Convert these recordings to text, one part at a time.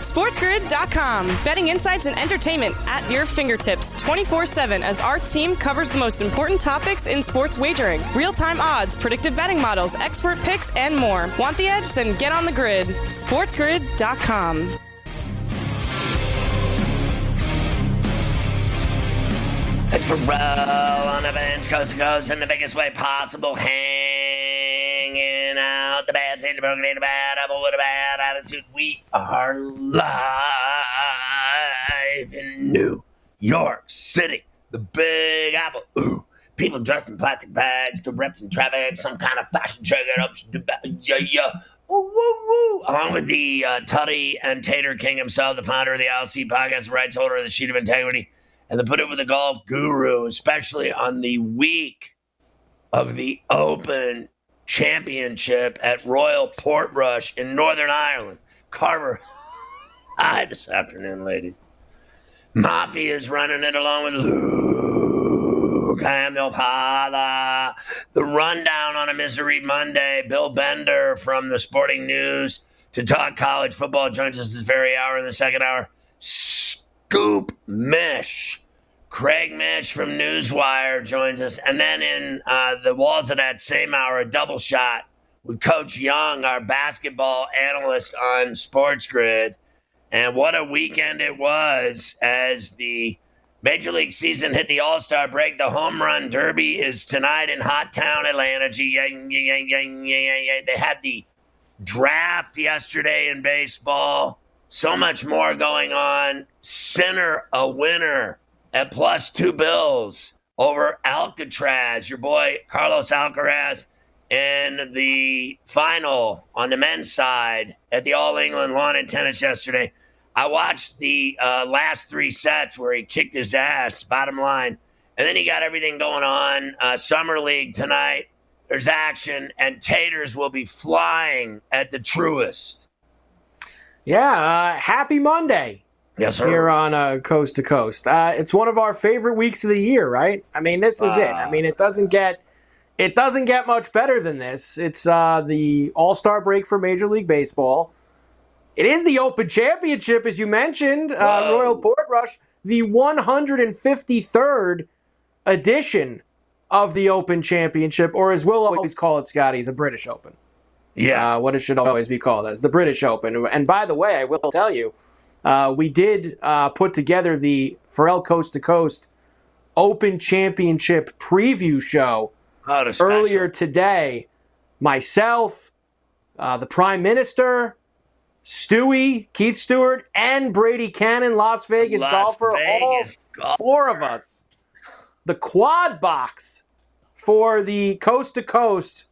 SportsGrid.com. Betting insights and entertainment at your fingertips 24/7 as our team covers the most important topics in sports wagering. Real-time odds, predictive betting models, expert picks, and more. Want the edge? Then get on the grid. SportsGrid.com. It's for Row on the bench, coast to coast, in the biggest way possible. Hanging out the bad state, the broken, the bad apple with a bad attitude. We are live in New York City, the Big Apple. Ooh, people dressed in plastic bags, to reps in traffic, some kind of fashion check it up. Yeah. Woo, woo, woo. Along with the Tutty and Tater King himself, the founder of the LC podcast, the rights holder of the Sheet of Integrity, and the Put It With the Golf guru, especially on the week of the Open Championship at Royal Portrush in Northern Ireland. Carver, hi this afternoon, ladies. Mafia's running it along with Luke Hamilpala. The rundown on a Misery Monday. Bill Bender from the Sporting News to talk college football joins us this very hour in the second hour. Scoop Mish. Craig Mish from Newswire joins us. And then in the walls of that same hour, a double shot with Coach Young, our basketball analyst on Sports Grid. And what a weekend it was as the Major League season hit the All-Star break. The Home Run Derby is tonight in Hot Town, Atlanta. They had the draft yesterday in baseball. So much more going on. Sinner a winner at +2 bills over Alcatraz. Your boy Carlos Alcaraz in the final on the men's side at the All England Lawn and Tennis yesterday. I watched the last 3 sets where he kicked his ass, bottom line. And then he got everything going on. Summer League tonight. There's action, and Taters will be flying at the Truist. Yeah, happy Monday. Yes, sir. Here on Coast to Coast. It's one of our favorite weeks of the year, right? I mean, this is it. I mean, it doesn't get much better than this. It's the All-Star break for Major League Baseball. It is the Open Championship, as you mentioned, Royal Portrush, the 153rd edition of the Open Championship, or as we'll always call it, Scotty, the British Open. Yeah. What it should always be called as, the British Open. And by the way, I will tell you, we did put together the Pharrell Coast to Coast Open Championship preview show earlier today. Myself, the Prime Minister, Stewie, Keith Stewart, and Brady Cannon, Las Vegas golfer, all 4 of us. The quad box for the Coast to Coast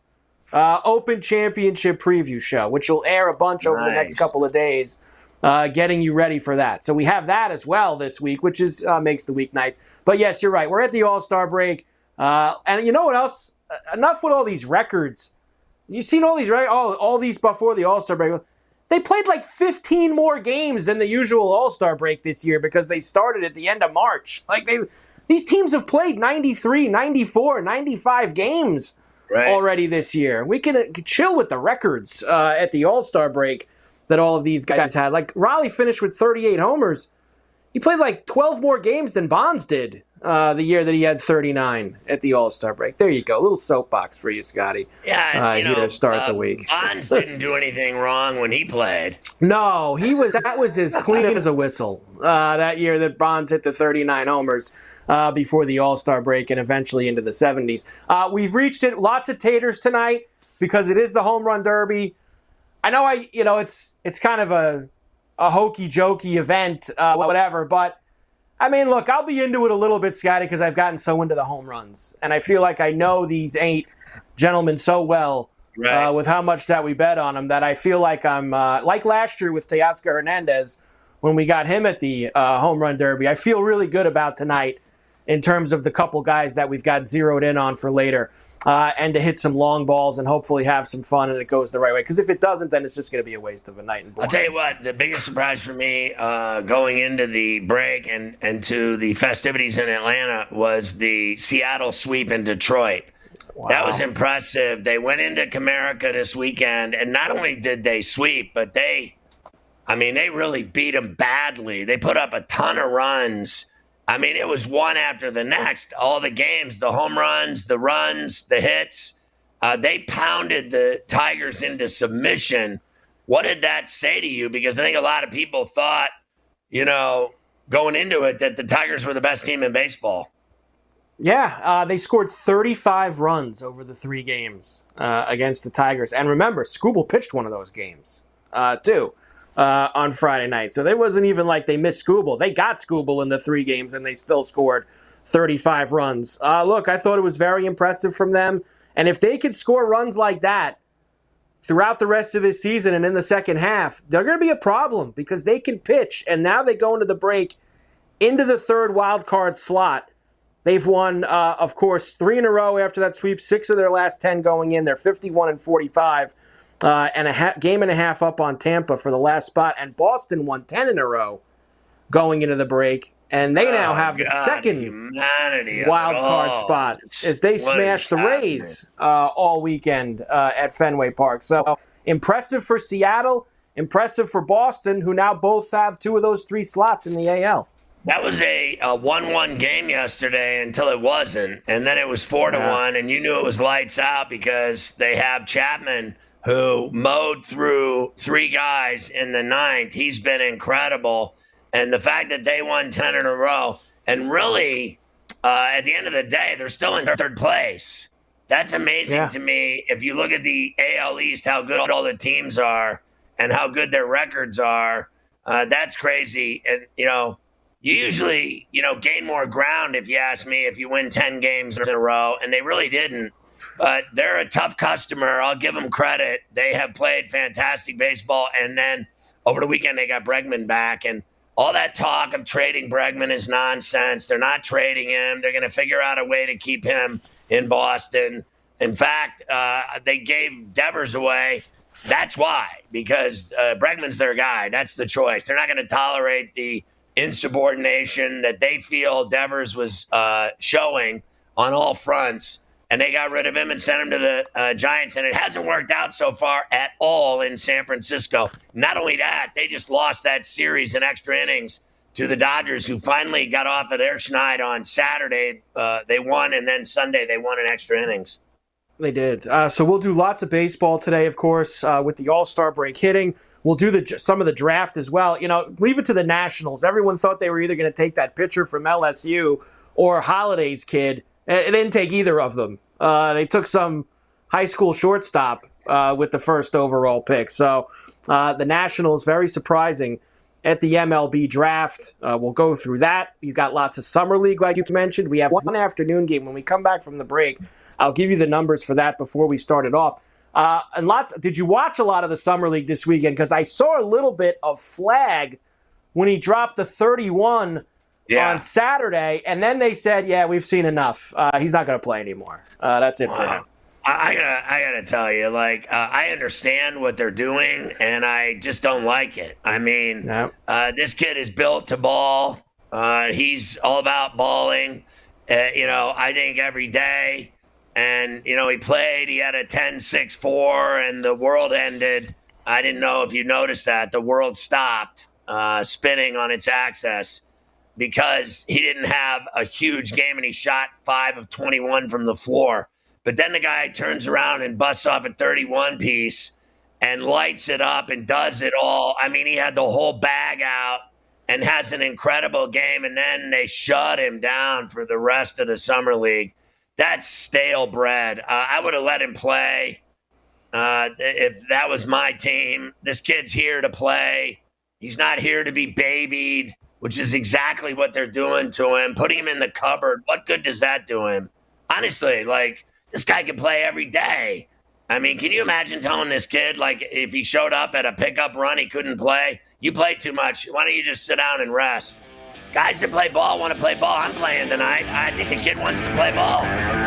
Open Championship preview show, which will air a bunch over the next couple of days. Getting you ready for that. So we have that as well this week, which is makes the week nice. But yes, you're right. We're at the All-Star break. And you know what else? Enough with all these records. You've seen all these, right? All these before the All-Star break. They played like 15 more games than the usual All-Star break this year because they started at the end of March. These teams have played 93, 94, 95 games already this year. We can chill with the records at the All-Star break that all of these guys had. Like, Raleigh finished with 38 homers. He played like 12 more games than Bonds did the year that he had 39 at the All-Star break. There you go. A little soapbox for you, Scotty. Yeah, here to start the week. Bonds didn't do anything wrong when he played. No, that was as clean as a whistle that year that Bonds hit the 39 homers before the All-Star break and eventually into the 70s. We've reached it. Lots of taters tonight because it is the Home Run Derby. I know it's kind of a hokey-jokey event, whatever, but I mean, look, I'll be into it a little bit, Scotty, because I've gotten so into the home runs. And I feel like I know these 8 gentlemen so well with how much that we bet on them that I feel like I'm, like last year with Teoscar Hernandez when we got him at the Home Run Derby. I feel really good about tonight in terms of the couple guys that we've got zeroed in on for later. And to hit some long balls and hopefully have some fun and it goes the right way. Because if it doesn't, then it's just going to be a waste of a night. I'll tell you what, the biggest surprise for me going into the break and to the festivities in Atlanta was the Seattle sweep in Detroit. Wow. That was impressive. They went into Comerica this weekend, and not only did they sweep, but they I mean, they really beat them badly. They put up a ton of runs. I mean, it was one after the next. All the games, the home runs, the hits. They pounded the Tigers into submission. What did that say to you? Because I think a lot of people thought, going into it, that the Tigers were the best team in baseball. Yeah, they scored 35 runs over the 3 games against the Tigers. And remember, Skubal pitched one of those games, too. On Friday night. So it wasn't even like they missed Skubal. They got Skubal in the 3 games, and they still scored 35 runs. Look, I thought it was very impressive from them. And if they could score runs like that throughout the rest of this season and in the second half, they're going to be a problem because they can pitch. And now they go into the break, into the 3rd wild card slot. They've won, of course, 3 in a row after that sweep, 6 of their last 10 going in. They're 51-45. And a game and a half up on Tampa for the last spot. And Boston won 10 in a row going into the break. And they now have the second wild card spot as they smash the Rays all weekend at Fenway Park. So impressive for Seattle, impressive for Boston, who now both have 2 of those 3 slots in the AL. That was a 1-1 game yesterday until it wasn't. And then it was 4-1, and you knew it was lights out because they have Chapman, who mowed through 3 guys in the 9th. He's been incredible. And the fact that they won 10 in a row, and really, at the end of the day, they're still in 3rd place. That's amazing to me. If you look at the AL East, how good all the teams are and how good their records are, that's crazy. And, you usually, gain more ground, if you ask me, if you win 10 games in a row, and they really didn't. But they're a tough customer. I'll give them credit. They have played fantastic baseball. And then over the weekend, they got Bregman back. And all that talk of trading Bregman is nonsense. They're not trading him. They're going to figure out a way to keep him in Boston. In fact, they gave Devers away. That's why, because Bregman's their guy. That's the choice. They're not going to tolerate the insubordination that they feel Devers was showing on all fronts. And they got rid of him and sent him to the Giants. And it hasn't worked out so far at all in San Francisco. Not only that, they just lost that series in extra innings to the Dodgers, who finally got off of their schneid on Saturday. They won, and then Sunday they won in extra innings. They did. So we'll do lots of baseball today, of course, with the All-Star break hitting. We'll do some of the draft as well. Leave it to the Nationals. Everyone thought they were either going to take that pitcher from LSU or Holiday's kid. It didn't take either of them. They took some high school shortstop with the 1st overall pick. So the Nationals, very surprising at the MLB draft. We'll go through that. You've got lots of Summer League, like you mentioned. We have one afternoon game. When we come back from the break, I'll give you the numbers for that before we start it off. Did you watch a lot of the Summer League this weekend? Because I saw a little bit of Flag when he dropped the 31 on Saturday, and then they said, we've seen enough. He's not going to play anymore. That's it for him. I gotta tell you, I understand what they're doing, and I just don't like it. I mean, this kid is built to ball. He's all about balling, I think every day. And, he played. He had a 10-6-4, and the world ended. I didn't know if you noticed that. The world stopped spinning on its axis, because he didn't have a huge game and he shot 5 of 21 from the floor. But then the guy turns around and busts off a 31 piece and lights it up and does it all. I mean, he had the whole bag out and has an incredible game, and then they shut him down for the rest of the Summer League. That's stale bread. I would have let him play if that was my team. This kid's here to play. He's not here to be babied, which is exactly what they're doing to him. Putting him in the cupboard, what good does that do him? Honestly, this guy can play every day. I mean, can you imagine telling this kid, if he showed up at a pickup run, he couldn't play? You play too much. Why don't you just sit down and rest? Guys that play ball want to play ball. I'm playing tonight. I think the kid wants to play ball.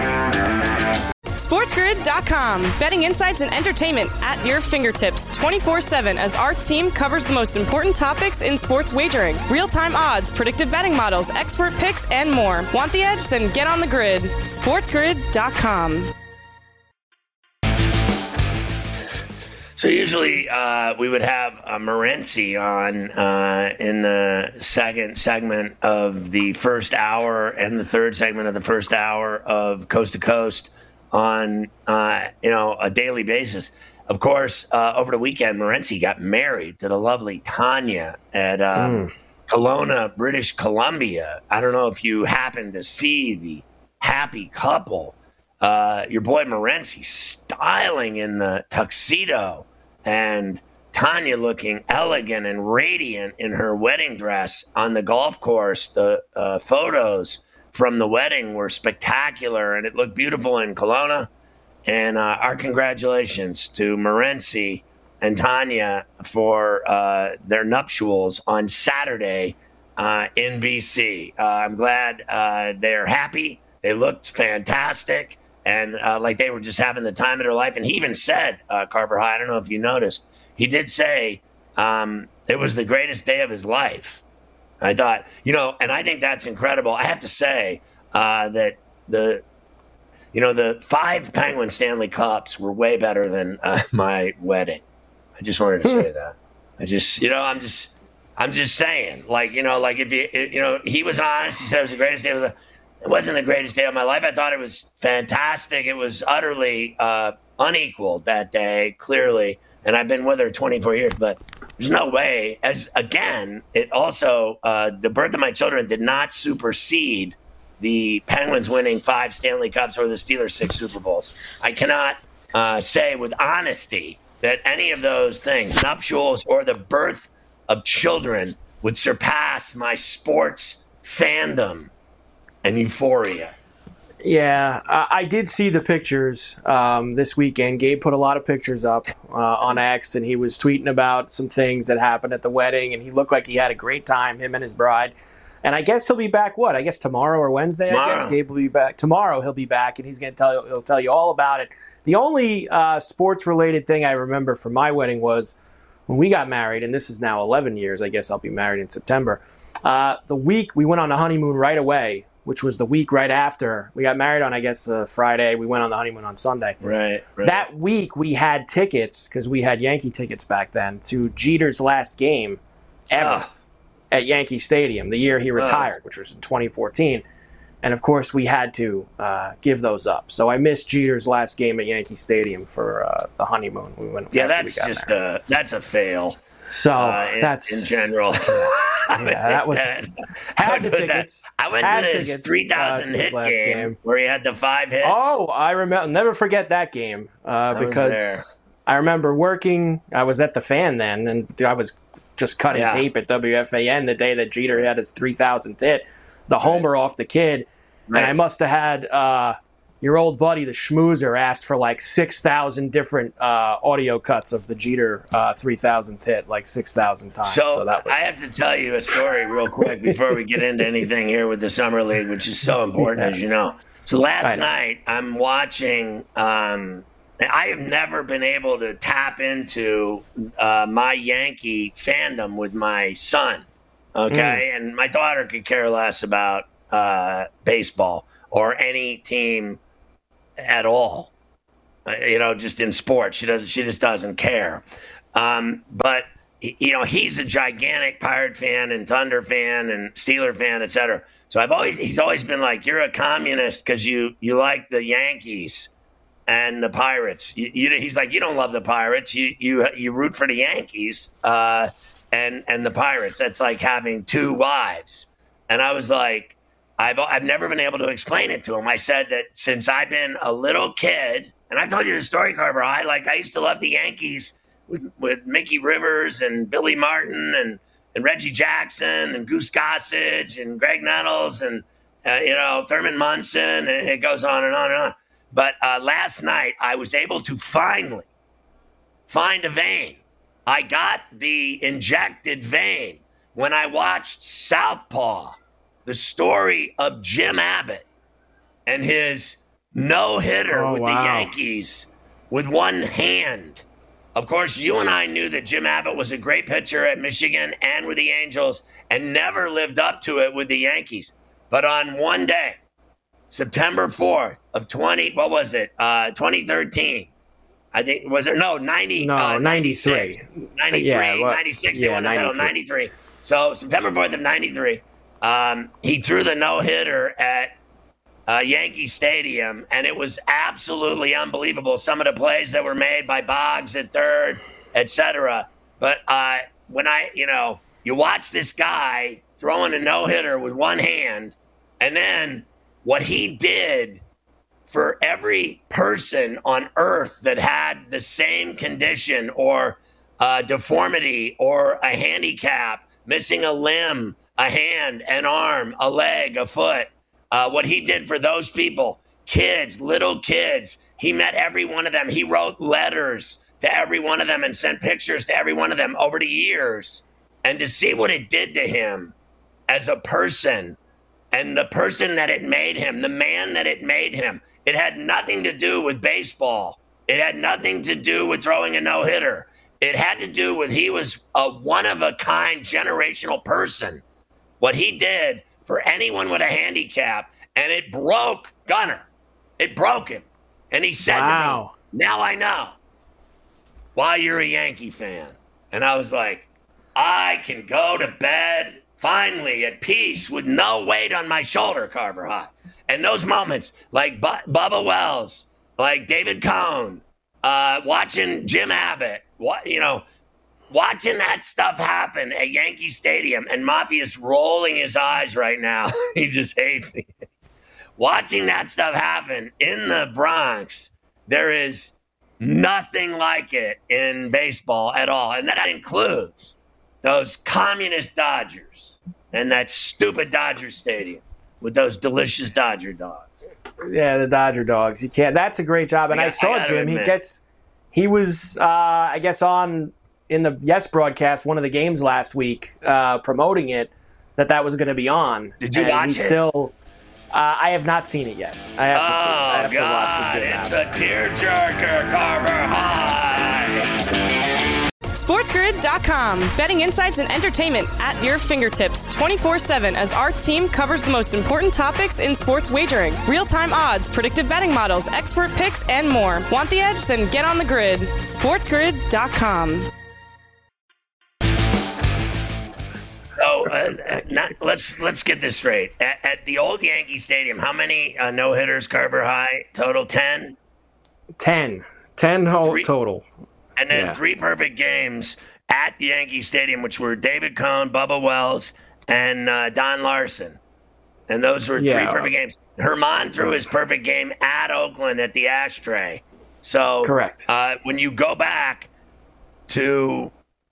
SportsGrid.com. Betting insights and entertainment at your fingertips 24/7 as our team covers the most important topics in sports wagering. Real-time odds, predictive betting models, expert picks, and more. Want the edge? Then get on the grid. SportsGrid.com. So usually we would have Morency on in the second segment of the first hour and the third segment of the first hour of Coast to Coast on a daily basis. Of course, over the weekend, Morency got married to the lovely Tanya at Kelowna, British Columbia. I don't know if you happened to see the happy couple. Your boy Morency styling in the tuxedo and Tanya looking elegant and radiant in her wedding dress on the golf course. The photos from the wedding were spectacular, and it looked beautiful in Kelowna. And our congratulations to Morency and Tanya for their nuptials on Saturday in BC. I'm glad they're happy. They looked fantastic. And like they were just having the time of their life. And he even said, Carver High, I don't know if you noticed, he did say it was the greatest day of his life. I thought, and I think that's incredible. I have to say that the 5 Penguin Stanley Cups were way better than my wedding. I just wanted to say that. I'm just saying, like if he was honest, he said it was the greatest day of the. It wasn't the greatest day of my life. I thought it was fantastic. It was utterly unequaled that day, clearly. And I've been with her 24 years, but there's no way. It also, the birth of my children did not supersede the Penguins winning 5 Stanley Cups or the Steelers 6 Super Bowls. I cannot say with honesty that any of those things, nuptials or the birth of children, would surpass my sports fandom and euphoria. Yeah, I did see the pictures this weekend. Gabe put a lot of pictures up on X, and he was tweeting about some things that happened at the wedding, and he looked like he had a great time, him and his bride. And I guess he'll be back, I guess tomorrow or Wednesday? Tomorrow. I guess Gabe will be back. Tomorrow he'll be back, and he'll tell you all about it. The only sports-related thing I remember from my wedding was when we got married, and this is now 11 years. I guess I'll be married in September. The week we went on the honeymoon right away, which was the week right after. We got married on, I guess, Friday. We went on the honeymoon on Sunday. Right. That week, we had tickets, because we had Yankee tickets back then, to Jeter's last game ever at Yankee Stadium, the year he retired, which was in 2014. And, of course, we had to give those up. So I missed Jeter's last game at Yankee Stadium for the honeymoon. That's just that's a fail. So that's in general. That was had the tickets. I went to this 3,000 hit game where he had the 5 hits. Oh, I remember. Never forget that game because I remember working. I was at the Fan then, and I was just cutting tape at WFAN the day that Jeter had his 3,000th hit, the homer off the kid, and I must have had. Your old buddy, the Schmoozer, asked for like 6,000 different audio cuts of the Jeter 3,000th hit, like 6,000 times. So that was... I have to tell you a story real quick before we get into anything here with the Summer League, which is so important, as you know. So last night, I'm watching... I have never been able to tap into my Yankee fandom with my son, okay? And my daughter could care less about baseball or any team at all, just in sports. She just doesn't care. But he's a gigantic Pirate fan and Thunder fan and Steeler fan, etc. So he's always been like, you're a communist because you like the Yankees and the Pirates. He's like, you don't love the Pirates. You root for the Yankees and the Pirates. That's like having 2 wives. And I was like, I've never been able to explain it to him. I said that since I've been a little kid, and I've told you the story, Carver, I used to love the Yankees with Mickey Rivers and Billy Martin and Reggie Jackson and Goose Gossage and Greg Nettles and Thurman Munson, and it goes on and on and on. But last night I was able to finally find a vein. I got the injected vein when I watched Southpaw. The story of Jim Abbott and his no-hitter with the Yankees with one hand. Of course, you and I knew that Jim Abbott was a great pitcher at Michigan and with the Angels and never lived up to it with the Yankees. But on one day, September 4th of 2013, I think, was it? No, 90. No, 93. 93, Yeah, 96, they won the title, 93. 93. So September 4th of 93, he threw the no-hitter at Yankee Stadium, and it was absolutely unbelievable. Some of the plays that were made by Boggs at third, etc. But when you watch this guy throwing a no-hitter with one hand, and then what he did for every person on earth that had the same condition or deformity or a handicap, missing a limb, a hand, an arm, a leg, a foot, what he did for those people, kids, little kids, he met every one of them. He wrote letters to every one of them and sent pictures to every one of them over the years. And to see what it did to him as a person and the person that it made him, the man that it made him, it had nothing to do with baseball. It had nothing to do with throwing a no-hitter. It had to do with he was a one-of-a-kind generational person. What he did for anyone with a handicap, and it broke Gunnar. It broke him. And he said to me, now I know why you're a Yankee fan. And I was like, I can go to bed finally at peace with no weight on my shoulder, Carver High. And those moments, like Bubba Wells, like David Cohn, watching Jim Abbott, watching that stuff happen at Yankee Stadium, and Mafia's rolling his eyes right now. He just hates me. Watching that stuff happen in the Bronx, there is nothing like it in baseball at all. And that includes those communist Dodgers and that stupid Dodger Stadium with those delicious Dodger dogs. Yeah, the Dodger dogs. You can't. That's a great job. And I saw Jim. He was, I guess, on in the Yes broadcast one of the games last week, promoting it. That was going to be on. Did you watch it? Still, I have not seen it yet. I have to see it. I have to watch the Jim. It's a tearjerker, Carver High. SportsGrid.com. Betting insights and entertainment at your fingertips 24/7 as our team covers the most important topics in sports wagering. Real-time odds, predictive betting models, expert picks, and more. Want the edge? Then get on the grid. SportsGrid.com. So let's get this straight. At the old Yankee Stadium, how many no-hitters, Carver High? Total 10? 10. 10 total. And then 3 perfect games at Yankee Stadium, which were David Cohn, Bubba Wells, and Don Larson. And those were 3 perfect games. Herman threw his perfect game at Oakland at the Ashtray. So correct. When you go back to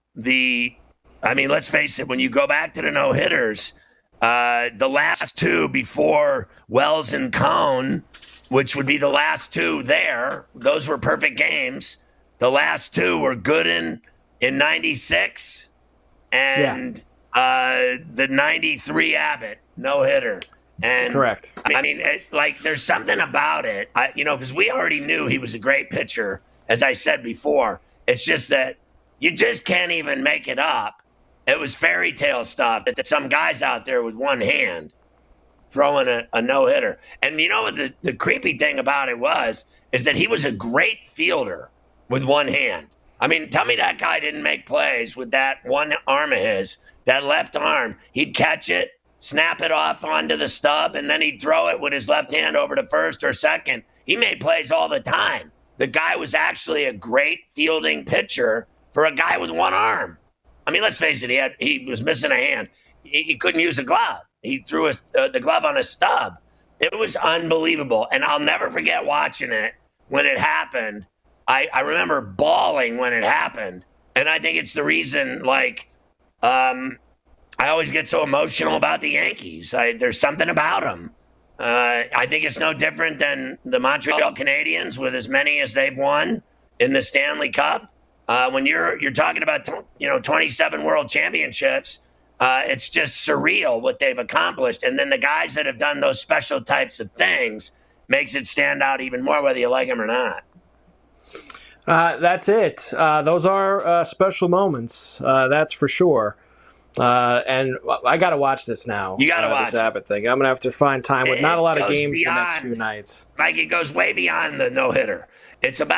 let's face it, when you go back to the no-hitters, the last 2 before Wells and Cohn, which would be the last 2 there, those were perfect games. The last 2 were Gooden in 96 and the 93 Abbott no-hitter. And correct. I mean, it's like there's something about it, because we already knew he was a great pitcher, as I said before. It's just that you just can't even make it up. It was fairy tale stuff that some guys out there with one hand throwing a no-hitter. And you know what the creepy thing about it is that he was a great fielder with one hand. I mean, tell me that guy didn't make plays with that one arm of his, that left arm. He'd catch it, snap it off onto the stub, and then he'd throw it with his left hand over to first or second. He made plays all the time. The guy was actually a great fielding pitcher for a guy with one arm. I mean, let's face it, he was missing a hand. He couldn't use a glove. He threw the glove on a stub. It was unbelievable, and I'll never forget watching it when it happened. I remember bawling when it happened, and I think it's the reason, I always get so emotional about the Yankees. There's something about them. I think it's no different than the Montreal Canadiens with as many as they've won in the Stanley Cup. When you're talking about 27 world championships, it's just surreal what they've accomplished. And then the guys that have done those special types of things makes it stand out even more, whether you like them or not. That's it. Those are special moments. That's for sure. And I got to watch this now. You got to watch this Abbott thing. I'm going to have to find time with not a lot of games the next few nights. Like, it goes way beyond the no-hitter. It's about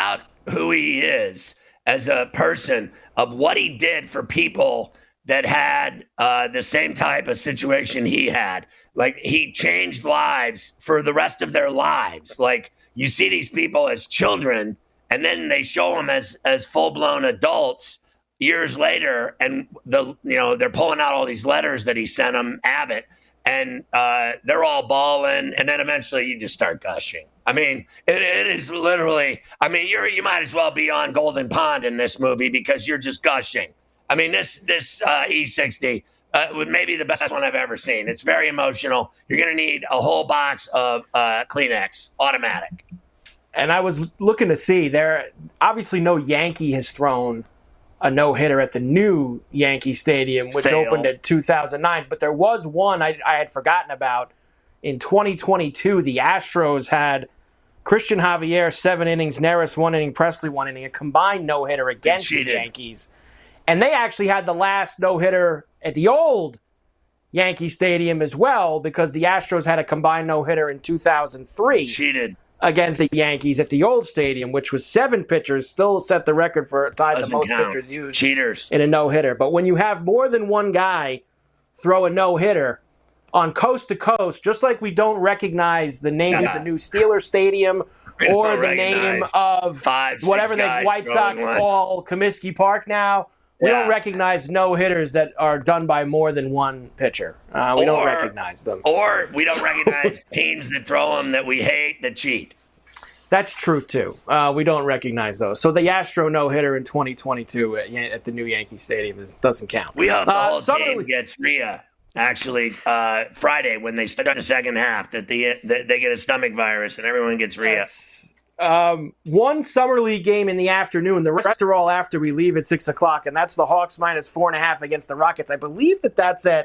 who he is as a person, of what he did for people that had the same type of situation he had. Like, he changed lives for the rest of their lives. Like, you see these people as children, and then they show them as full-blown adults years later, and they're pulling out all these letters that he sent them, Abbott, and they're all bawling, and then eventually you just start gushing. I mean, it is literally, I mean, you might as well be on Golden Pond in this movie because you're just gushing. I mean, this E60 was maybe the best one I've ever seen. It's very emotional. You're going to need a whole box of Kleenex, automatic. And I was looking to see, there obviously no Yankee has thrown a no-hitter at the new Yankee Stadium, which opened in 2009. But there was one I had forgotten about. In 2022, the Astros had Christian Javier 7 innings, Neris 1 inning, Presley 1 inning, a combined no-hitter against the Yankees. And they actually had the last no-hitter at the old Yankee Stadium as well, because the Astros had a combined no-hitter in 2003. Cheated. Against the Yankees at the old stadium, which was 7 pitchers, still set the record for tied the most pitchers used Cheaters. In a no-hitter. But when you have more than one guy throw a no-hitter on coast to coast, just like we don't recognize the name of the new Steelers Stadium or the name of whatever the White Sox call Comiskey Park now, we don't recognize no-hitters that are done by more than one pitcher. We don't recognize them. Or we don't recognize teams that throw them that we hate that cheat. That's true, too. We don't recognize those. So the Astro no-hitter in 2022 at the new Yankee Stadium doesn't count. We hope the whole team gets RIA, actually, Friday when they start the second half, that they get a stomach virus and everyone gets RIA. One Summer League game in the afternoon. The rest are all after we leave at 6 o'clock, and that's the Hawks -4.5 against the Rockets. I believe that's at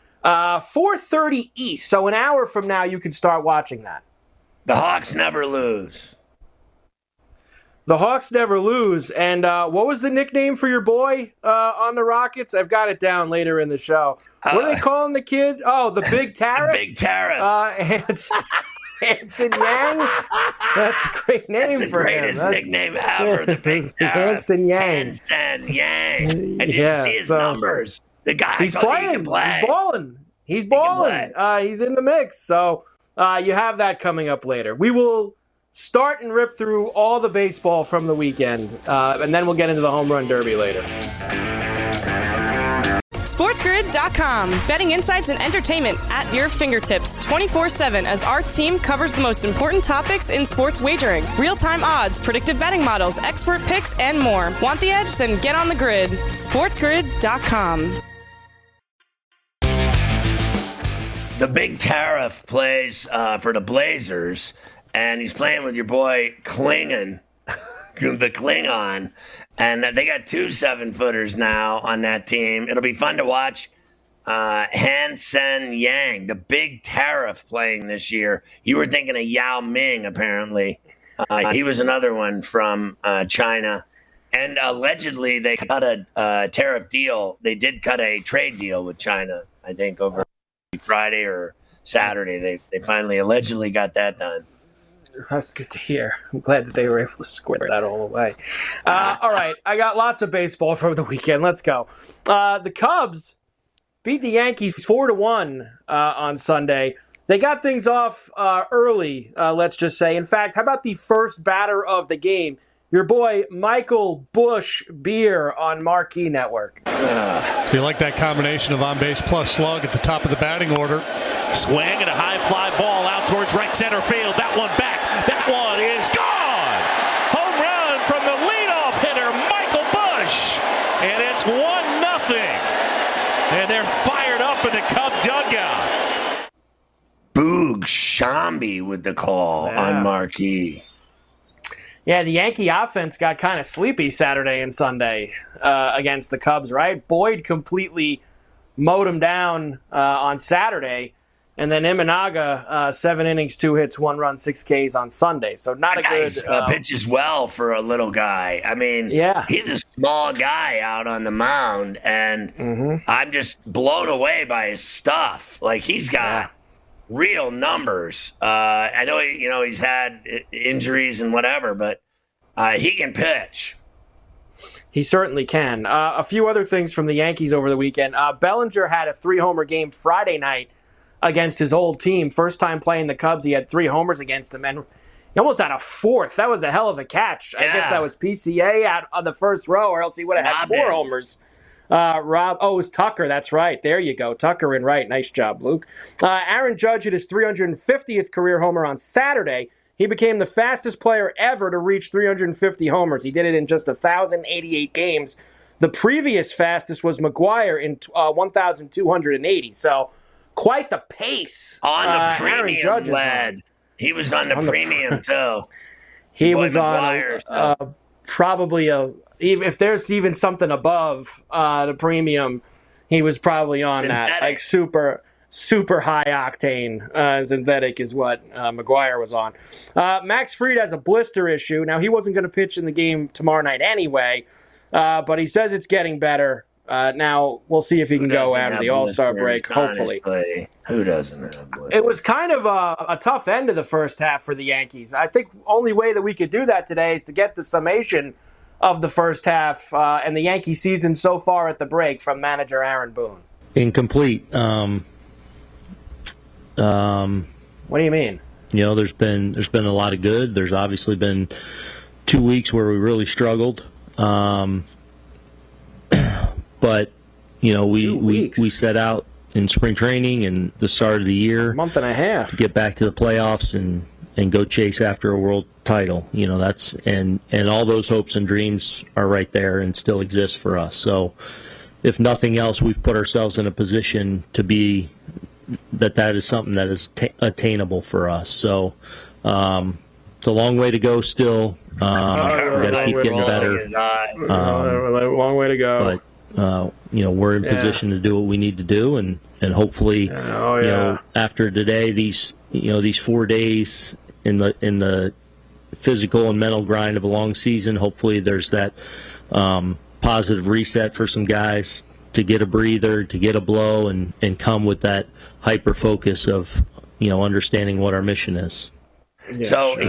4:30 East. So an hour from now, you can start watching that. The Hawks never lose. The Hawks never lose. And what was the nickname for your boy on the Rockets? I've got it down later in the show. What are they calling the kid? Oh, the Big Tariff? The Big Tariff. Hanson Yang? That's a great name for him. That's the greatest nickname ever, the Big Tariff. Hanson Yang. Hanson Yang. And did you see his numbers? The guy, he's playing. He can play. He's balling. He's in the mix. So you have that coming up later. We will start and rip through all the baseball from the weekend, and then we'll get into the home run derby later. SportsGrid.com. Betting insights and entertainment at your fingertips 24/7 as our team covers the most important topics in sports wagering. Real-time odds, predictive betting models, expert picks, and more. Want the edge? Then get on the grid. SportsGrid.com. The Big Tariff plays for the Blazers, and he's playing with your boy Klingon, the Klingon. And they got 2 7-footers now on that team. It'll be fun to watch Hansen Yang, the Big Tariff, playing this year. You were thinking of Yao Ming, apparently. He was another one from China. And allegedly, they cut a tariff deal. They did cut a trade deal with China, I think, over Friday or Saturday. They finally allegedly got that done. That's good to hear. I'm glad that they were able to square that all away. All right, I got lots of baseball for the weekend. Let's go. The Cubs beat the Yankees 4-1 on Sunday. They got things off early, let's just say. In fact, how about the first batter of the game? Your boy, Michael Busch Beer on Marquee Network. You like that combination of on-base plus slug at the top of the batting order. Swing and a high fly ball out towards right center field. That one back. That one is gone. Home run from the leadoff hitter, Michael Busch. And it's 1-0. And they're fired up in the Cub dugout. Boog Shambi with the call on Marquee. Yeah, the Yankee offense got kind of sleepy Saturday and Sunday against the Cubs, right? Boyd completely mowed him down on Saturday. And then Imanaga, 7 innings, 2 hits, 1 run, 6 Ks on Sunday. So not a good pitches well for a little guy. I mean, he's a small guy out on the mound, and I'm just blown away by his stuff. Like, he's got real numbers. I know he's had injuries and whatever, but He can pitch. He certainly can. A few other things from the Yankees over the weekend. Bellinger had a 3-homer game Friday night against his old team. First time playing the Cubs, he had 3 homers against them, and he almost had a 4th. That was a hell of a catch. Yeah. I guess that was PCA out on the first row, or else he would have had 4 homers. It was Tucker. That's right. There you go. Tucker in right. Nice job, Luke. Aaron Judge hit his 350th career homer on Saturday. He became the fastest player ever to reach 350 homers. He did it in just 1,088 games. The previous fastest was McGwire in 1,280. So quite the pace. On the Aaron Judge premium, lad. He was on the premium, too. He was McGuire, on probably if there's even something above the premium, he was probably on synthetic. That. Like super high octane synthetic is what McGwire was on. Max Fried has a blister issue. Now, he wasn't going to pitch in the game tomorrow night anyway, but he says it's getting better. Now, we'll see if he can go out of the All-Star break, hopefully. Honestly, who doesn't have blisters? It was kind of a tough end of the first half for the Yankees. I think only way that we could do that today is to get the summation of the first half and the Yankee season so far at the break from manager Aaron Boone. Incomplete. What do you mean? There's been a lot of good. There's obviously been 2 weeks where we really struggled. But we set out in spring training and the start of the year, a month and a half, to get back to the playoffs and go chase after a world title. That's and all those hopes and dreams are right there and still exist for us. So if nothing else, we've put ourselves in a position to be that is something that is attainable for us. So it's a long way to go still. We've got to keep getting better. Long way to go. But we're in position to do what we need to do, and hopefully, after today, these 4 days in the physical and mental grind of a long season, hopefully there's that positive reset for some guys to get a breather, to get a blow, and come with that hyper focus of understanding what our mission is. Yeah, so sure.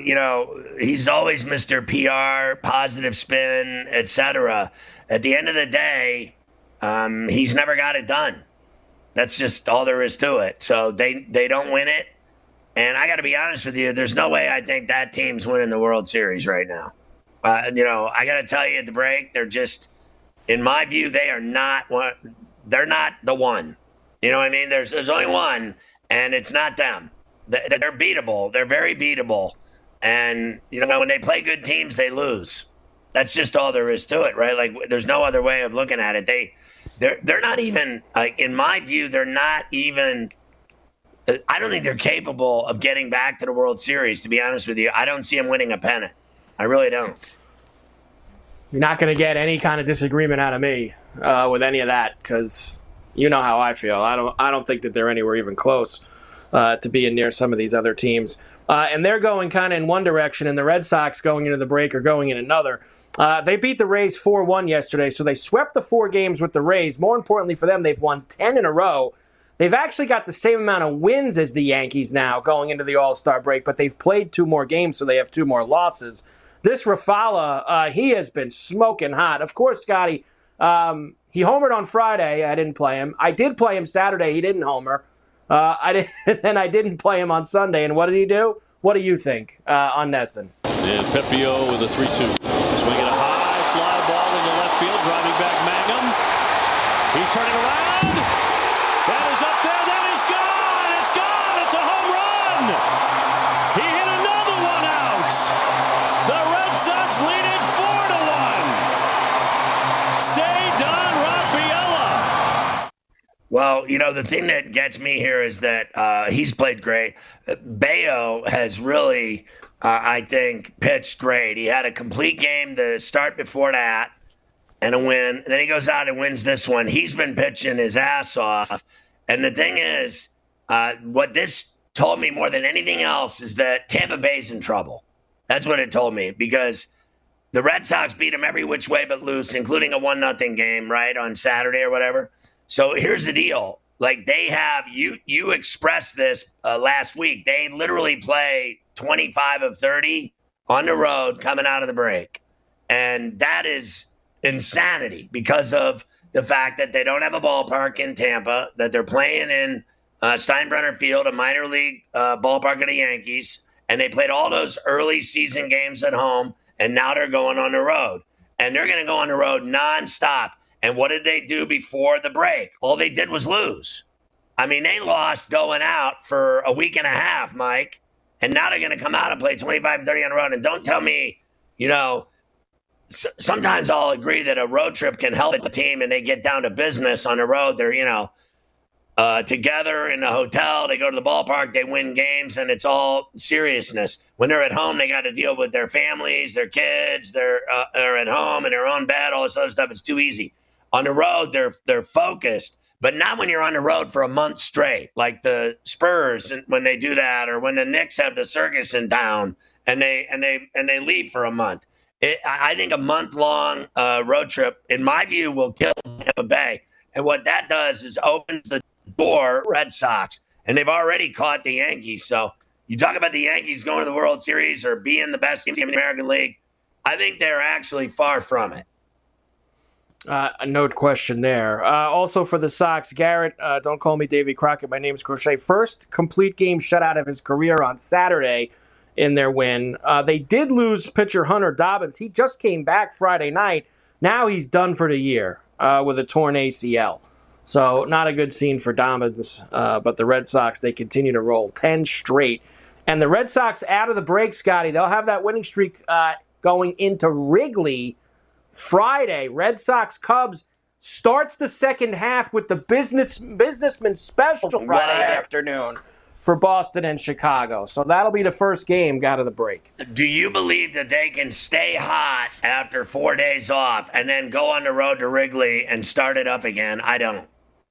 He's always Mr. PR, positive spin, etc. At the end of the day, he's never got it done. That's just all there is to it. So they don't win it. And I got to be honest with you, there's no way I think that team's winning the World Series right now. I got to tell you at the break, they're just, in my view, they are not one. They're not the one. You know what I mean? There's only one, and it's not them. They're beatable. They're very beatable. And, when they play good teams, they lose. That's just all there is to it, right? Like, there's no other way of looking at it. They're not even, in my view, they're not even, I don't think they're capable of getting back to the World Series, to be honest with you. I don't see them winning a pennant. I really don't. You're not going to get any kind of disagreement out of me with any of that, because you know how I feel. I don't think that they're anywhere even close to being near some of these other teams. And they're going kind of in one direction, and the Red Sox going into the break are going in another. They beat the Rays 4-1 yesterday, so they swept the 4 games with the Rays. More importantly for them, they've won 10 in a row. They've actually got the same amount of wins as the Yankees now going into the All-Star break, but they've played 2 more games, so they have 2 more losses. This Rafala, he has been smoking hot. Of course, Scotty, he homered on Friday. I didn't play him. I did play him Saturday. He didn't homer. I didn't play him on Sunday. And what did he do? What do you think on Nesson? And Pepio with a 3-2. Swinging a high fly ball into left field, driving back Mangum. He's turning around. That is up there. That is gone. It's gone. It's a home run. He hit another one out. The Red Sox lead it 4-1. Say Don Rafaela. Well, the thing that gets me here is that he's played great. Bayo has really, I think, pitched great. He had a complete game the start before that and a win. And then he goes out and wins this one. He's been pitching his ass off. And the thing is, what this told me more than anything else is that Tampa Bay's in trouble. That's what it told me, because the Red Sox beat them every which way but loose, including a 1-0 game, right, on Saturday or whatever. So here's the deal. Like, they have, you expressed this last week. They literally play 25 of 30 on the road coming out of the break. And that is insanity because of the fact that they don't have a ballpark in Tampa, that they're playing in Steinbrenner Field, a minor league ballpark of the Yankees, and they played all those early season games at home, and now they're going on the road. And they're going to go on the road nonstop. And what did they do before the break? All they did was lose. I mean, they lost going out for a week and a half, Mike, and now they're going to come out and play 25 and 30 on the road. And don't tell me, sometimes I'll agree that a road trip can help a team and they get down to business on the road. They're, together in the hotel. They go to the ballpark. They win games, and it's all seriousness. When they're at home, they got to deal with their families, their kids. They're at home in their own bed, all this other stuff. It's too easy. On the road, they're focused, but not when you're on the road for a month straight, like the Spurs when they do that, or when the Knicks have the circus in town and they leave for a month. I think a month-long road trip, in my view, will kill Tampa Bay. And what that does is opens the door Red Sox. And they've already caught the Yankees. So you talk about the Yankees going to the World Series or being the best team in the American League. I think they're actually far from it. No question there. Also for the Sox, Garrett, don't call me Davy Crockett. My name's Crochet. First complete game shutout of his career on Saturday in their win. They did lose pitcher Hunter Dobbins. He just came back Friday night. Now he's done for the year with a torn ACL. So not a good scene for Dobbins. But the Red Sox, they continue to roll 10 straight. And the Red Sox out of the break, Scotty, they'll have that winning streak going into Wrigley Friday. Red Sox Cubs starts the second half with the businessman special Friday afternoon for Boston and Chicago. So that'll be the first game out of the break. Do you believe that they can stay hot after 4 days off and then go on the road to Wrigley and start it up again? I don't.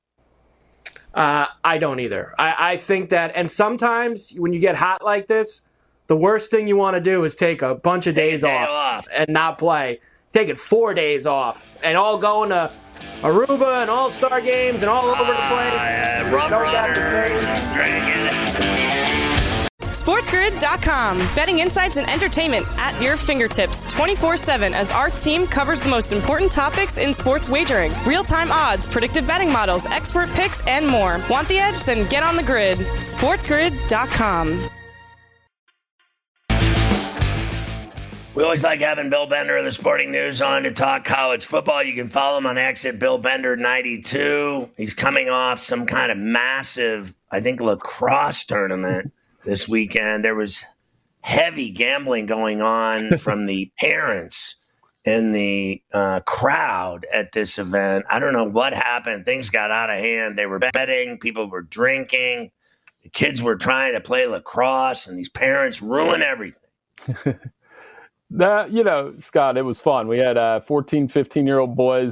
I don't either. I think that, and sometimes when you get hot like this, the worst thing you want to do is take a bunch of days off and not play. Take it 4 days off and all going to Aruba and all-star games and all over the place. Rum runners, drinking it. SportsGrid.com. Betting insights and entertainment at your fingertips 24/7 as our team covers the most important topics in sports wagering. Real-time odds, predictive betting models, expert picks, and more. Want the edge? Then get on the grid. SportsGrid.com. We always like having Bill Bender of the Sporting News on to talk college football. You can follow him on X at BillBender92. He's coming off some kind of massive, I think, lacrosse tournament this weekend. There was heavy gambling going on from the parents in the crowd at this event. I don't know what happened. Things got out of hand. They were betting. People were drinking. The kids were trying to play lacrosse, and these parents ruined everything. Scott, it was fun. We had 14, 15-year-old boys.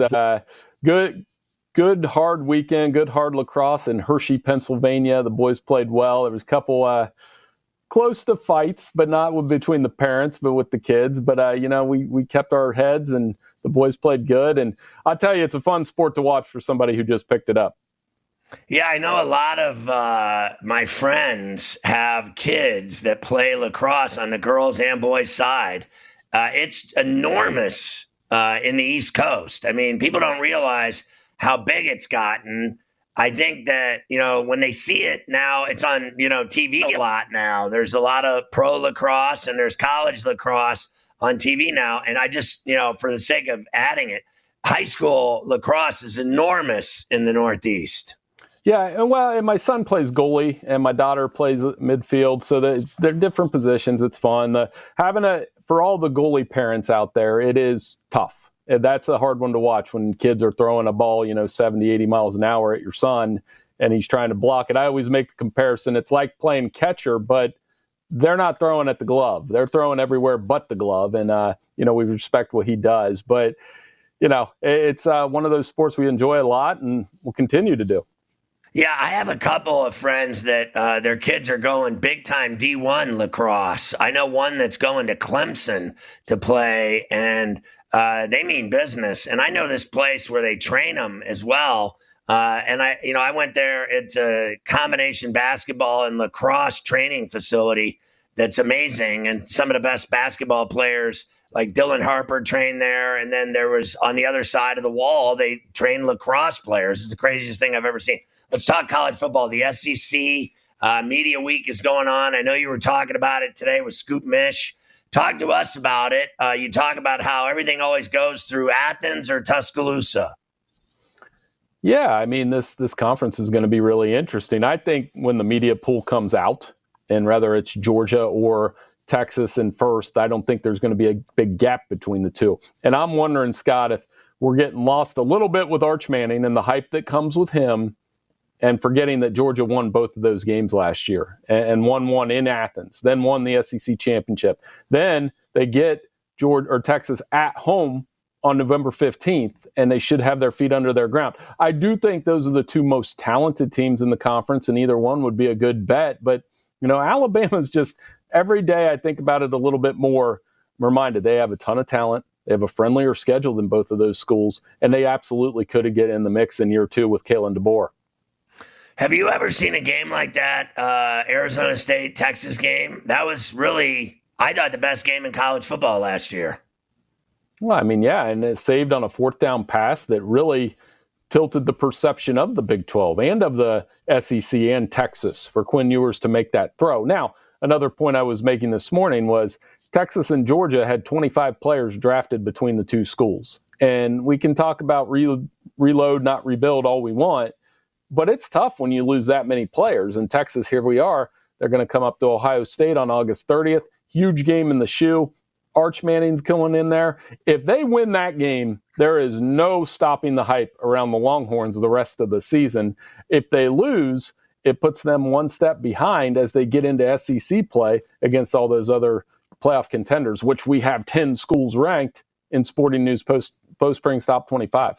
Good hard weekend, good hard lacrosse in Hershey, Pennsylvania. The boys played well. There was a couple close to fights, but not between the parents, but with the kids. But, we kept our heads, and the boys played good. And I'll tell you, it's a fun sport to watch for somebody who just picked it up. Yeah, I know a lot of my friends have kids that play lacrosse on the girls' and boys' side. It's enormous in the East Coast. I mean, people don't realize how big it's gotten. I think that, when they see it now, it's on, TV a lot now. There's a lot of pro lacrosse and there's college lacrosse on TV now. And I just, for the sake of adding it, high school lacrosse is enormous in the Northeast. Yeah, and my son plays goalie, and my daughter plays midfield, so they're different positions. It's fun. For all the goalie parents out there, it is tough. That's a hard one to watch when kids are throwing a ball, 70, 80 miles an hour at your son, and he's trying to block it. I always make the comparison. It's like playing catcher, but they're not throwing at the glove. They're throwing everywhere but the glove, and, we respect what he does. But, it's one of those sports we enjoy a lot and will continue to do. Yeah, I have a couple of friends that their kids are going big-time D1 lacrosse. I know one that's going to Clemson to play, and they mean business. And I know this place where they train them as well. And I went there. It's a combination basketball and lacrosse training facility. that's amazing. And some of the best basketball players like Dylan Harper trained there. And then there was on the other side of the wall, they trained lacrosse players. It's the craziest thing I've ever seen. Let's talk college football. The SEC Media Week is going on. I know you were talking about it today with Scoop Mish. Talk to us about it. You talk about how everything always goes through Athens or Tuscaloosa. Yeah, I mean, this conference is going to be really interesting. I think when the media pool comes out, and whether it's Georgia or Texas in first, I don't think there's going to be a big gap between the two. And I'm wondering, Scott, if we're getting lost a little bit with Arch Manning and the hype that comes with him, and forgetting that Georgia won both of those games last year and won one in Athens, then won the SEC championship. Then they get Georgia or Texas at home on November 15th, and they should have their feet under their ground. I do think those are the two most talented teams in the conference, and either one would be a good bet. But, Alabama's just, every day I think about it a little bit more, I'm reminded they have a ton of talent. They have a friendlier schedule than both of those schools, and they absolutely could have get in the mix in year two with Kalen DeBoer. Have you ever seen a game like that, Arizona State, Texas game? That was really, I thought, the best game in college football last year. Well, I mean, yeah, and it saved on a fourth down pass that really tilted the perception of the Big 12 and of the SEC and Texas for Quinn Ewers to make that throw. Now, another point I was making this morning was Texas and Georgia had 25 players drafted between the two schools. And we can talk about reload, not rebuild all we want, but it's tough when you lose that many players. In Texas, here we are. They're going to come up to Ohio State on August 30th. Huge game in the shoe. Arch Manning's going in there. If they win that game, there is no stopping the hype around the Longhorns the rest of the season. If they lose, it puts them one step behind as they get into SEC play against all those other playoff contenders, which we have 10 schools ranked in Sporting News Post-Spring's Top 25.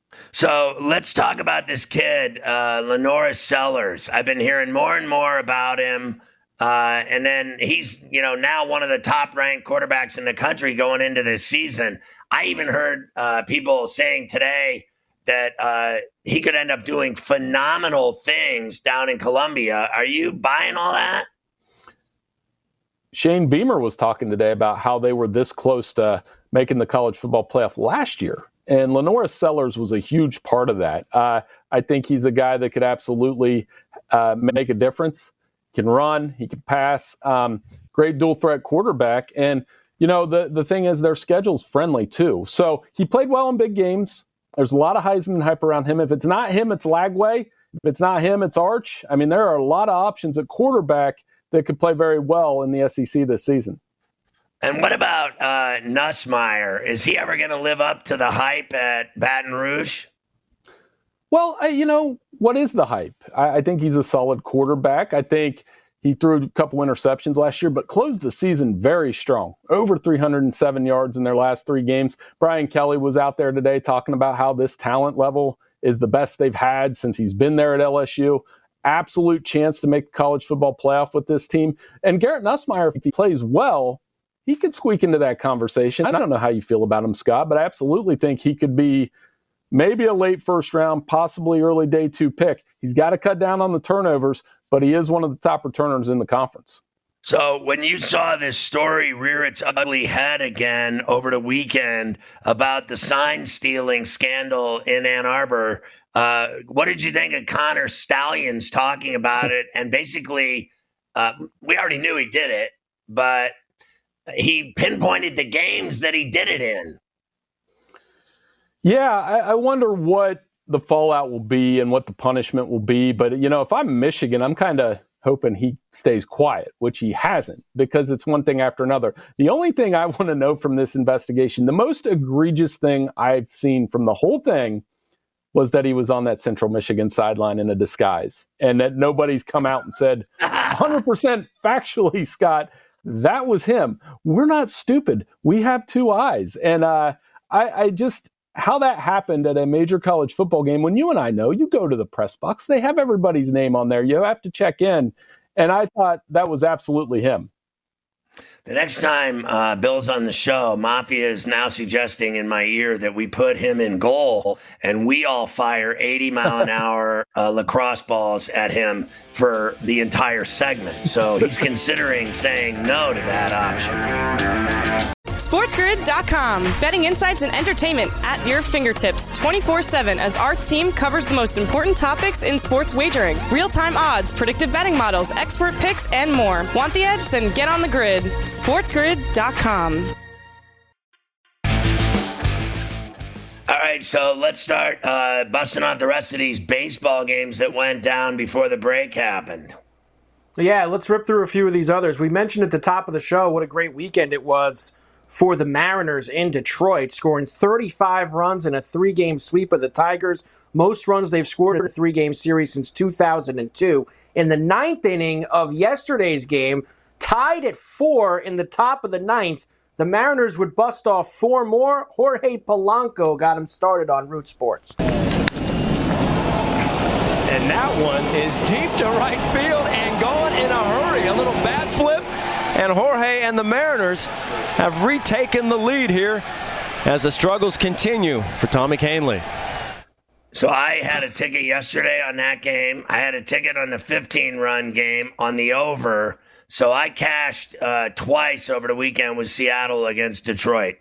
So let's talk about this kid, LaNorris Sellers. I've been hearing more and more about him. And then he's, now one of the top-ranked quarterbacks in the country going into this season. I even heard people saying today that he could end up doing phenomenal things down in Columbia. Are you buying all that? Shane Beamer was talking today about how they were this close to making the college football playoff last year. And LaNorris Sellers was a huge part of that. I think he's a guy that could absolutely make a difference. He can run, he can pass, great dual threat quarterback. And, the thing is their schedule's friendly too. So he played well in big games. There's a lot of Heisman hype around him. If it's not him, it's Lagway. If it's not him, it's Arch. I mean, there are a lot of options at quarterback that could play very well in the SEC this season. And what about Nussmeier? Is he ever going to live up to the hype at Baton Rouge? Well, what is the hype? I think he's a solid quarterback. I think he threw a couple interceptions last year, but closed the season very strong. Over 307 yards in their last 3 games. Brian Kelly was out there today talking about how this talent level is the best they've had since he's been there at LSU. Absolute chance to make the college football playoff with this team. And Garrett Nussmeier, if he plays well, he could squeak into that conversation. I don't know how you feel about him, Scott, but I absolutely think he could be maybe a late first round, possibly early day 2 pick. He's got to cut down on the turnovers, but he is one of the top returners in the conference. So when you saw this story rear its ugly head again over the weekend about the sign stealing scandal in Ann Arbor, what did you think of Connor Stalions talking about it? And basically, we already knew he did it, but he pinpointed the games that he did it in. Yeah, I wonder what the fallout will be and what the punishment will be. But, if I'm Michigan, I'm kind of hoping he stays quiet, which he hasn't, because it's one thing after another. The only thing I want to know from this investigation, the most egregious thing I've seen from the whole thing, was that he was on that Central Michigan sideline in a disguise, and that nobody's come out and said 100% factually, Scott, that was him. We're not stupid. We have 2 eyes. And I just, how that happened at a major college football game, when you and I know, you go to the press box, they have everybody's name on there. You have to check in. And I thought that was absolutely him. The next time Bill's on the show, Mafia is now suggesting in my ear that we put him in goal and we all fire 80-mile-an-hour lacrosse balls at him for the entire segment. So he's considering saying no to that option. SportsGrid.com. Betting insights and entertainment at your fingertips 24/7 as our team covers the most important topics in sports wagering. Real-time odds, predictive betting models, expert picks, and more. Want the edge? Then get on the grid. SportsGrid.com. All right, so let's start busting off the rest of these baseball games that went down before the break happened. Yeah, let's rip through a few of these others. We mentioned at the top of the show what a great weekend it was for the Mariners in Detroit, scoring 35 runs in a 3-game sweep of the Tigers. Most runs they've scored in a 3-game series since 2002. In the 9th inning of yesterday's game, tied at 4 in the top of the 9th, the Mariners would bust off 4 more. Jorge Polanco got him started on Root Sports. And that one is deep to right field and gone in a hurry. A little bat flip, and Jorge and the Mariners have retaken the lead here as the struggles continue for Tommy Kahnle. So I had a ticket yesterday on that game. I had a ticket on the 15-run game on the over. So I cashed twice over the weekend with Seattle against Detroit.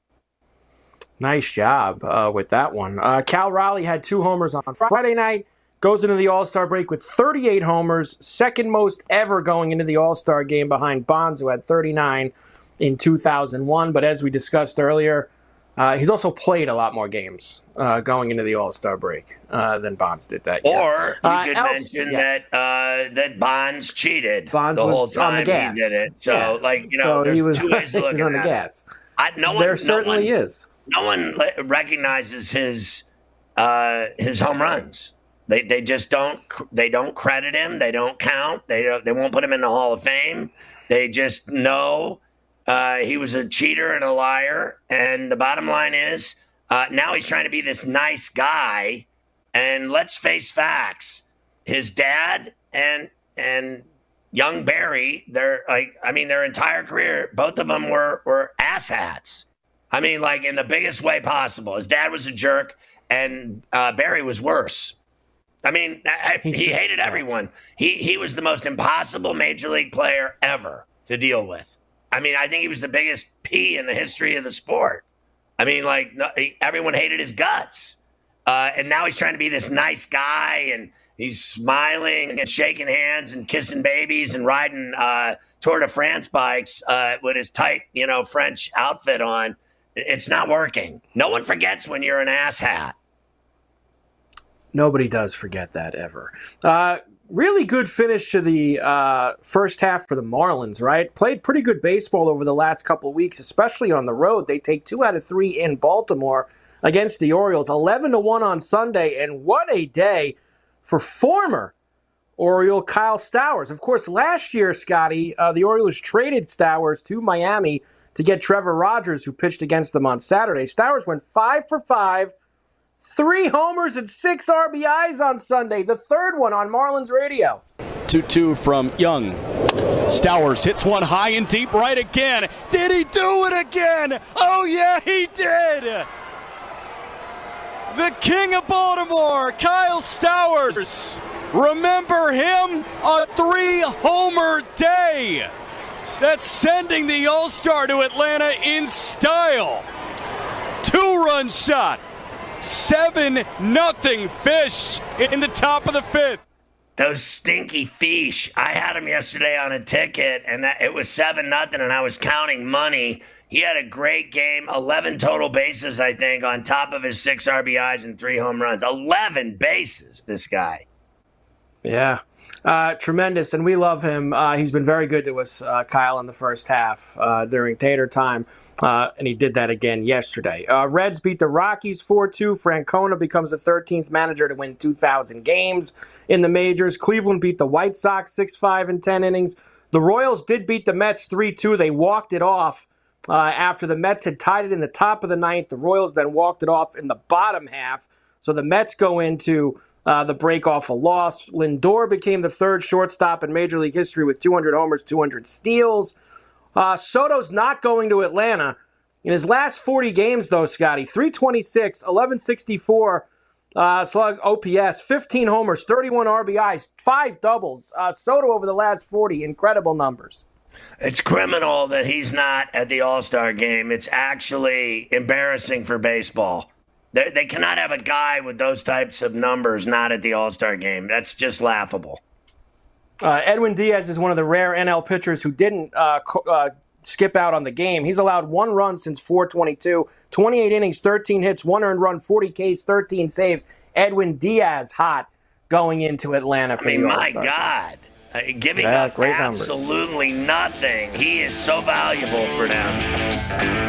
Nice job with that one. Cal Raleigh had 2 homers on Friday night. Goes into the All-Star break with 38 homers, second most ever going into the All-Star game behind Bonds, who had 39 in 2001. But as we discussed earlier, he's also played a lot more games going into the All-Star break than Bonds did that year. Or you could mention that Bonds cheated the whole time on the gas. He did it. So, there's 2 ways to look at on the that. gas. There certainly is. No one recognizes his home runs. They just don't. They don't credit him. They don't count. They won't put him in the Hall of Fame. They just know he was a cheater and a liar. And the bottom line is now he's trying to be this nice guy. And let's face facts: his dad and young Barry, their entire career, both of them were asshats. I mean, like in the biggest way possible. His dad was a jerk, and Barry was worse. I mean, he hated everyone. He was the most impossible major league player ever to deal with. I mean, I think he was the biggest P in the history of the sport. I mean, everyone hated his guts. And now he's trying to be this nice guy, and he's smiling and shaking hands and kissing babies and riding Tour de France bikes with his tight, French outfit on. It's not working. No one forgets when you're an asshat. Nobody does forget that ever. Really good finish to the first half for the Marlins, right? Played pretty good baseball over the last couple of weeks, especially on the road. They take 2 out of 3 in Baltimore against the Orioles, 11-1 on Sunday, and what a day for former Oriole Kyle Stowers. Of course, last year, Scotty, the Orioles traded Stowers to Miami to get Trevor Rogers, who pitched against them on Saturday. Stowers went 5 for 5. 3 homers and 6 RBIs on Sunday, the third one on Marlins radio. 2-2 from Young. Stowers hits one high and deep right again. Did he do it again? Oh, yeah, he did. The king of Baltimore, Kyle Stowers. Remember him? A 3-homer day. That's sending the All-Star to Atlanta in style. 2-run shot. 7-0 Fish in the top of the 5th. Those stinky fish. I had him yesterday on a ticket, and it was 7-0, and I was counting money. He had a great game, 11 total bases, I think, on top of his 6 RBIs and 3 home runs. 11 bases, this guy. Yeah, tremendous, and we love him. He's been very good to us, Kyle, in the first half during Tater time, and he did that again yesterday. Reds beat the Rockies 4-2. Francona becomes the 13th manager to win 2,000 games in the majors. Cleveland beat the White Sox 6-5 in 10 innings. The Royals did beat the Mets 3-2. They walked it off after the Mets had tied it in the top of the 9th. The Royals then walked it off in the bottom half. So the Mets go into the break off a loss. Lindor became the 3rd shortstop in Major League history with 200 homers, 200 steals. Soto's not going to Atlanta. In his last 40 games, though, Scotty, 326, 1164 slug OPS, 15 homers, 31 RBIs, 5 doubles. Soto over the last 40, incredible numbers. It's criminal that he's not at the All-Star game. It's actually embarrassing for baseball. They cannot have a guy with those types of numbers not at the All-Star game. That's just laughable. Edwin Diaz is one of the rare NL pitchers who didn't skip out on the game. He's allowed 1 run since 422, 28 innings, 13 hits, 1 earned run, 40 Ks, 13 saves. Edwin Diaz hot going into Atlanta for the All-Star. My God. Giving up absolutely nothing. He is so valuable for them.